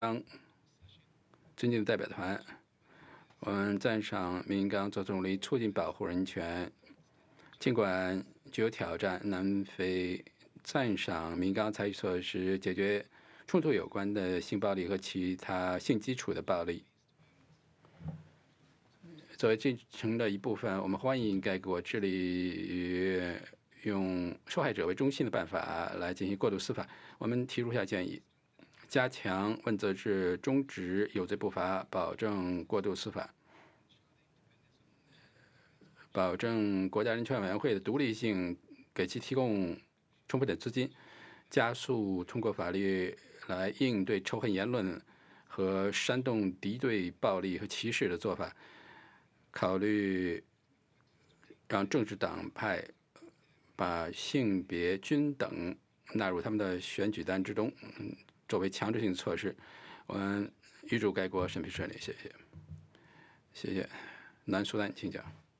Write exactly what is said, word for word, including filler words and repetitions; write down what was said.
刚尊敬的代表团，我们赞赏明刚做总理促进保护人权。尽管具有挑战，南非赞赏明刚采取措施解决冲突有关的性暴力和其他性基础的暴力。作为进程的一部分，我们欢迎该国致力于用受害者为中心的办法来进行过渡司法。我们提如下建议：加强问责制，终止有罪不罚，保证过渡司法，保证国家人权委员会的独立性，给其提供充分的资金，加速通过法律来应对仇恨言论和煽动敌对、暴力和歧视的做法。考虑让政治党派把性别均等纳入他们的选举单之中，嗯，作为强制性措施。我们预祝该国审批顺利，谢谢。谢谢。南苏丹，请讲。